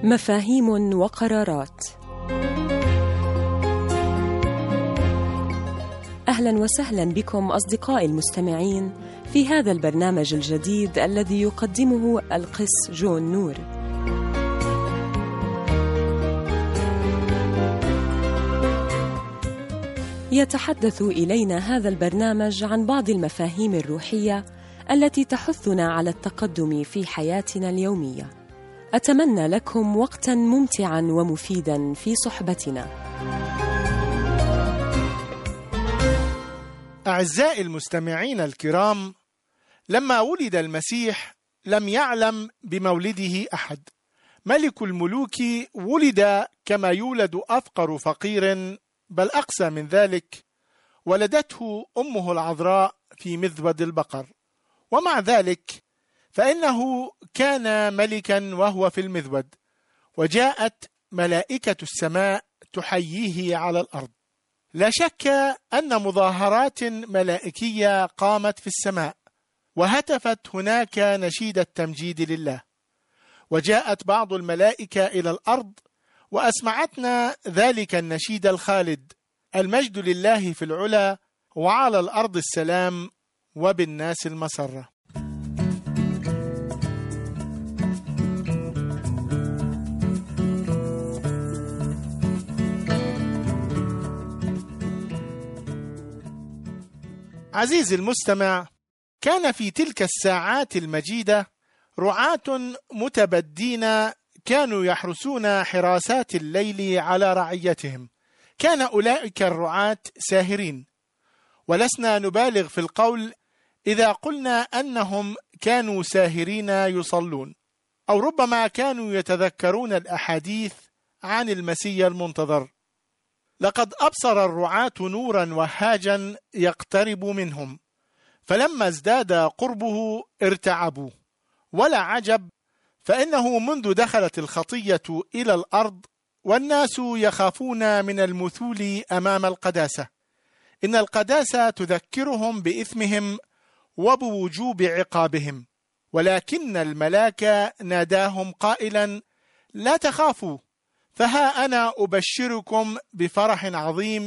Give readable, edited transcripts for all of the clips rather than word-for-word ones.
مفاهيم وقرارات. أهلا وسهلا بكم أصدقائي المستمعين في هذا البرنامج الجديد الذي يقدمه القس جون نور. يتحدث إلينا هذا البرنامج عن بعض المفاهيم الروحية التي تحثنا على التقدم في حياتنا اليومية. أتمنى لكم وقتاً ممتعاً ومفيداً في صحبتنا. أعزائي المستمعين الكرام، لما ولد المسيح لم يعلم بمولده أحد. ملك الملوك ولد كما يولد أفقر فقير، بل أقسى من ذلك، ولدته أمه العذراء في مذود البقر. ومع ذلك فإنه كان ملكا وهو في المذود، وجاءت ملائكة السماء تحييه على الأرض. لا شك أن مظاهرات ملائكية قامت في السماء، وهتفت هناك نشيد التمجيد لله. وجاءت بعض الملائكة إلى الأرض وأسمعتنا ذلك النشيد الخالد: المجد لله في العلا، وعلى الأرض السلام، وبالناس المسرة. عزيزي المستمع، كان في تلك الساعات المجيدة رعاة متبدين كانوا يحرسون حراسات الليل على رعيتهم. كان أولئك الرعاة ساهرين، ولسنا نبالغ في القول إذا قلنا أنهم كانوا ساهرين يصلون، أو ربما كانوا يتذكرون الأحاديث عن المسيح المنتظر. لقد أبصر الرعاة نورا وهاجا يقترب منهم، فلما ازداد قربه ارتعبوا. ولا عجب، فإنه منذ دخلت الخطية إلى الأرض والناس يخافون من المثول أمام القداسة. إن القداسة تذكرهم بإثمهم وبوجوب عقابهم، ولكن الملاك ناداهم قائلا: لا تخافوا، فها أنا أبشركم بفرح عظيم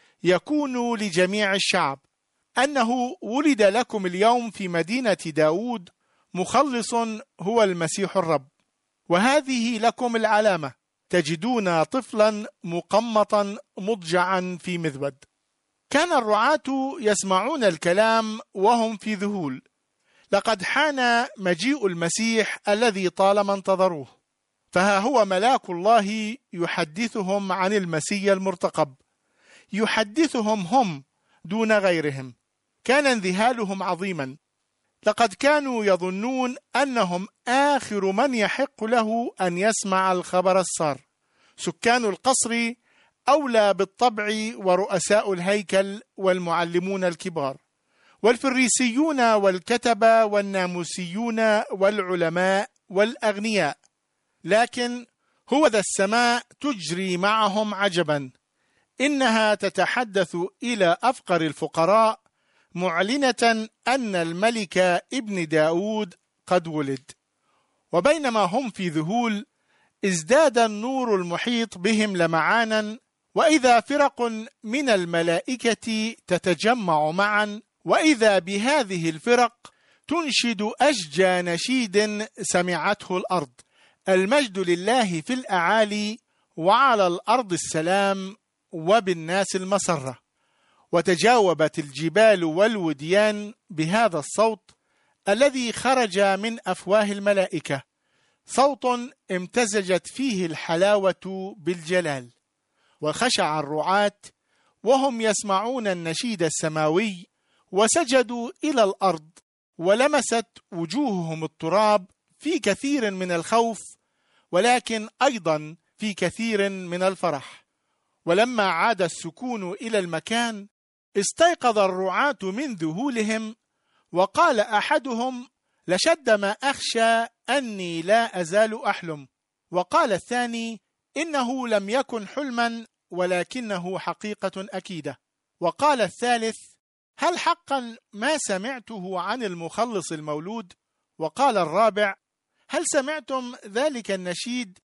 يكون لجميع الشعب، أنه ولد لكم اليوم في مدينة داود مخلص هو المسيح الرب. وهذه لكم العلامة: تجدون طفلا مقمطا مضجعا في مذود. كان الرعاة يسمعون الكلام وهم في ذهول. لقد حان مجيء المسيح الذي طالما انتظروه، فها هو ملاك الله يحدثهم عن المسيح المرتقب، يحدثهم هم دون غيرهم. كان انذهالهم عظيما. لقد كانوا يظنون أنهم آخر من يحق له أن يسمع الخبر السار. سكان القصر أولى بالطبع، ورؤساء الهيكل والمعلمون الكبار والفريسيون والكتبة والناموسيون والعلماء والأغنياء. لكن هو ذا السماء تجري معهم عجبا، إنها تتحدث إلى أفقر الفقراء، معلنة أن الملك ابن داود قد ولد. وبينما هم في ذهول، ازداد النور المحيط بهم لمعانا، وإذا فرق من الملائكة تتجمع معا، وإذا بهذه الفرق تنشد أشجى نشيد سمعته الأرض: المجد لله في الأعالي، وعلى الأرض السلام، وبالناس المسرة. وتجاوبت الجبال والوديان بهذا الصوت الذي خرج من أفواه الملائكة، صوت امتزجت فيه الحلاوة بالجلال. وخشع الرعاة وهم يسمعون النشيد السماوي، وسجدوا إلى الأرض، ولمست وجوههم التراب في كثير من الخوف، ولكن أيضا في كثير من الفرح. ولما عاد السكون إلى المكان، استيقظ الرعاة من ذهولهم، وقال أحدهم: لشد ما أخشى أني لا أزال أحلم. وقال الثاني: إنه لم يكن حلما، ولكنه حقيقة أكيدة. وقال الثالث: هل حقا ما سمعته عن المخلص المولود؟ وقال الرابع: هل سمعتم ذلك النشيد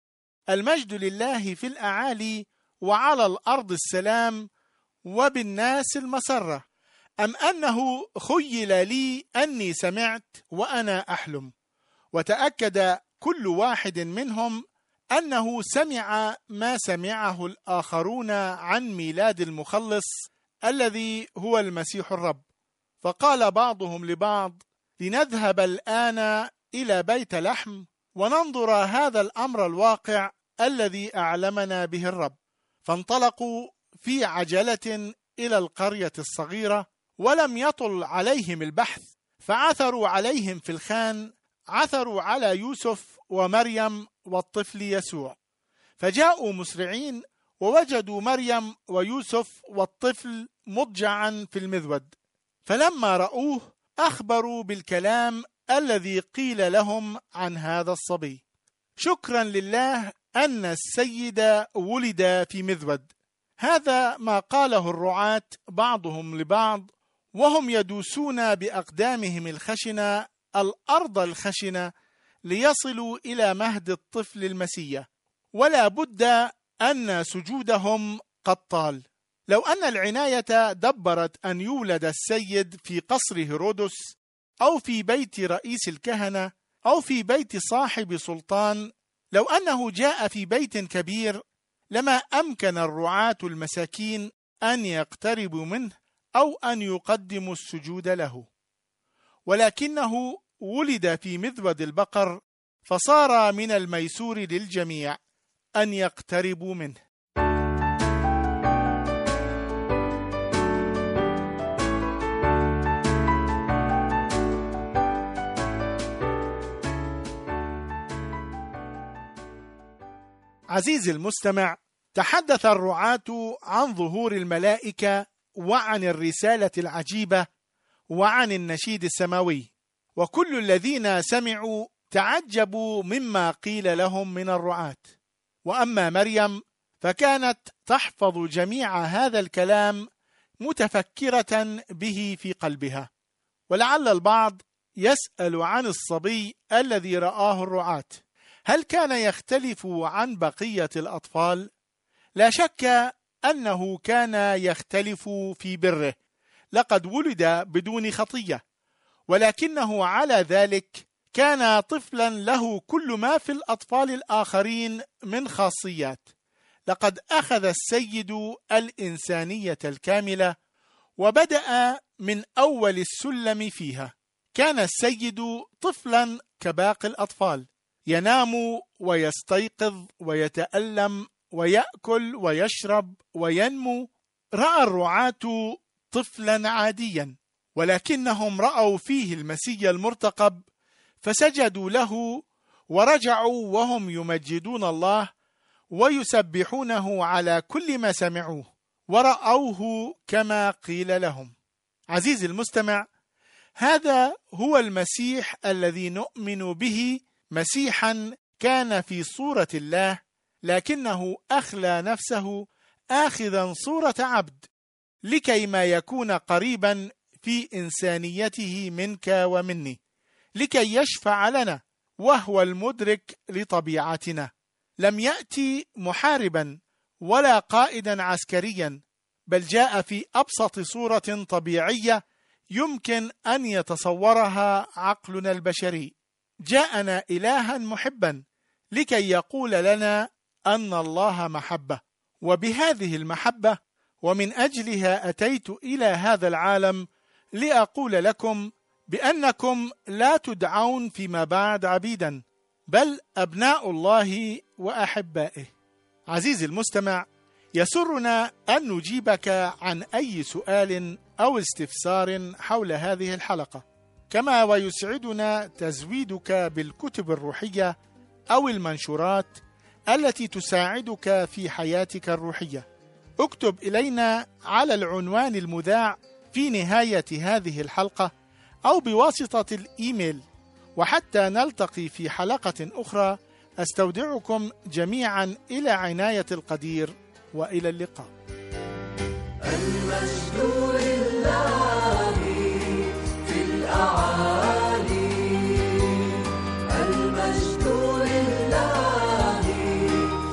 المجد لله في الأعالي، وعلى الأرض السلام، وبالناس المسرة. أم أنه خيل لي أني سمعت وأنا أحلم، وتأكد كل واحد منهم أنه سمع ما سمعه الآخرون عن ميلاد المخلص الذي هو المسيح الرب. فقال بعضهم لبعض: لنذهب الآن إلى بيت لحم وننظر هذا الأمر الواقع الذي أعلمنا به الرب. فانطلقوا في عجلة إلى القرية الصغيرة، ولم يطل عليهم البحث، فعثروا عليهم في الخان، عثروا على يوسف ومريم والطفل يسوع. فجاءوا مسرعين ووجدوا مريم ويوسف والطفل مضجعا في المذود. فلما رأوه أخبروا بالكلام الذي قيل لهم عن هذا الصبي. شكرا لله أن السيد ولد في مذود. هذا ما قاله الرعاة بعضهم لبعض وهم يدوسون بأقدامهم الخشنة الأرض الخشنة ليصلوا إلى مهد الطفل المسيح، ولا بد أن سجودهم قد طال. لو أن العناية دبرت أن يولد السيد في قصر هيرودس، أو في بيت رئيس الكهنة، أو في بيت صاحب سلطان، لو أنه جاء في بيت كبير، لما أمكن الرعاة المساكين أن يقتربوا منه أو أن يقدموا السجود له. ولكنه ولد في مذود البقر، فصار من الميسور للجميع أن يقتربوا منه. عزيزي المستمع، تحدث الرعاة عن ظهور الملائكة وعن الرسالة العجيبة وعن النشيد السماوي، وكل الذين سمعوا تعجبوا مما قيل لهم من الرعاة. وأما مريم فكانت تحفظ جميع هذا الكلام متفكرة به في قلبها. ولعل البعض يسأل عن الصبي الذي رآه الرعاة، هل كان يختلف عن بقية الأطفال؟ لا شك أنه كان يختلف في بره، لقد ولد بدون خطية، ولكنه على ذلك كان طفلا له كل ما في الأطفال الآخرين من خاصيات. لقد أخذ السيد الإنسانية الكاملة وبدأ من أول السلم فيها. كان السيد طفلا كباقي الأطفال، ينام ويستيقظ ويتألم ويأكل ويشرب وينمو. رأى الرعاة طفلا عاديا، ولكنهم رأوا فيه المسيح المرتقب، فسجدوا له ورجعوا وهم يمجدون الله ويسبحونه على كل ما سمعوه ورأوه كما قيل لهم. عزيزي المستمع، هذا هو المسيح الذي نؤمن به، مسيحا كان في صورة الله، لكنه أخلى نفسه آخذا صورة عبد، لكي ما يكون قريبا في إنسانيته منك ومني، لكي يشفع لنا وهو المدرك لطبيعتنا. لم يأتي محاربا ولا قائدا عسكريا، بل جاء في أبسط صورة طبيعية يمكن أن يتصورها عقلنا البشري. جاءنا إلها محبا لكي يقول لنا أن الله محبة، وبهذه المحبة ومن أجلها أتيت إلى هذا العالم لأقول لكم بأنكم لا تدعون فيما بعد عبيدا، بل أبناء الله وأحبائه. عزيزي المستمع، يسرنا أن نجيبك عن أي سؤال أو استفسار حول هذه الحلقة، كما ويسعدنا تزويدك بالكتب الروحية أو المنشورات التي تساعدك في حياتك الروحية. اكتب إلينا على العنوان المذاع في نهاية هذه الحلقة أو بواسطة الإيميل. وحتى نلتقي في حلقة أخرى، أستودعكم جميعا إلى عناية القدير، وإلى اللقاء. المجد لله في الأعالي، المجد لله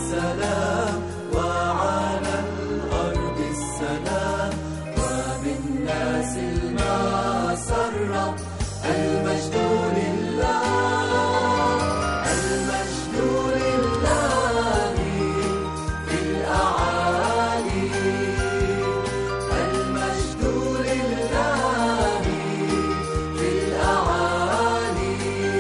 السلام وعلى الأرض السلام وبالناس المسرة المجد لله المجد لله في الأعالي المجد لله في الأعالي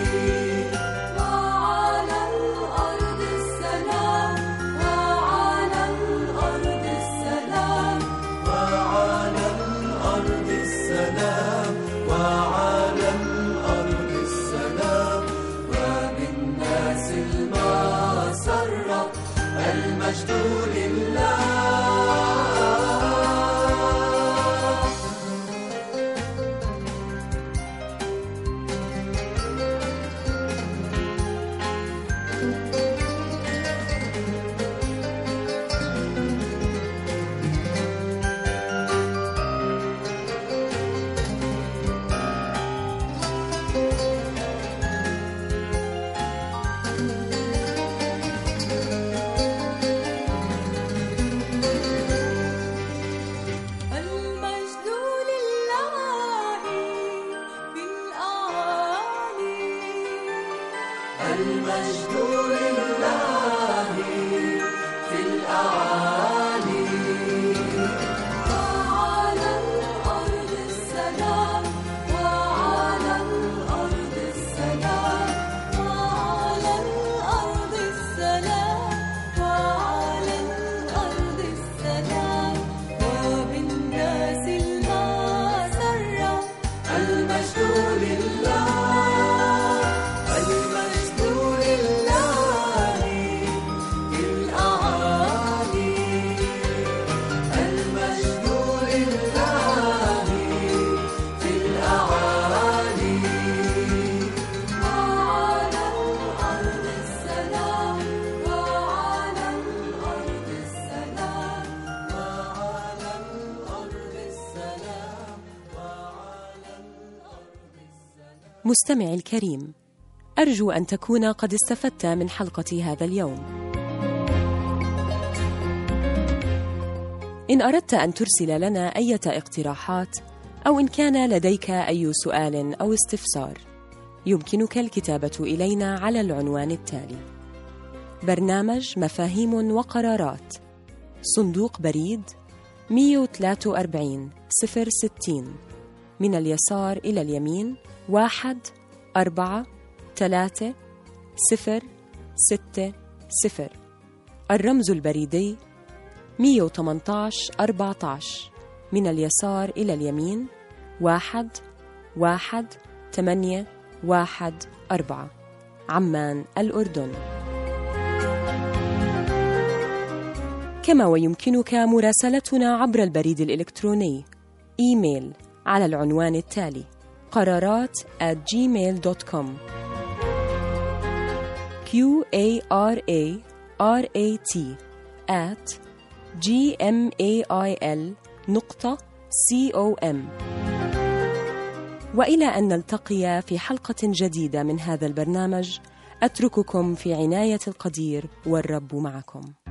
وعلى الأرض السلام وعلى الأرض السلام وعلى الأرض السلام وعلى الأرض السلام وبالناس المسرة المجد لله. المجد لله في الأعالي المجد لله في الأعالي وعلى الأرض السلام وعلى الأرض السلام وعلى الأرض السلام وعلى الأرض السلام وبالناس المسرة المجد لله المجد لله في الأعالي المجد لله في الأعالي وعلى الأرض السلام وعلى الأرض السلام وعلى الأرض السلام وعلى الأرض السلام. مستمعي الكريم، أرجو أن تكون قد استفدت من حلقة هذا اليوم. إن أردت أن ترسل لنا أي اقتراحات أو إن كان لديك أي سؤال أو استفسار، يمكنك الكتابة إلينا على العنوان التالي: برنامج مفاهيم وقرارات، صندوق بريد 143 060، من اليسار إلى اليمين 1436060. الرمز البريدي 118 14، من اليسار إلى اليمين 11814، عمان الأردن. كما ويمكنك مراسلتنا عبر البريد الإلكتروني إيميل على العنوان التالي: قرارات@gmail.com QARARAT@gmail.com. وإلى أن نلتقي في حلقة جديدة من هذا البرنامج، أترككم في عناية القدير والرب معكم.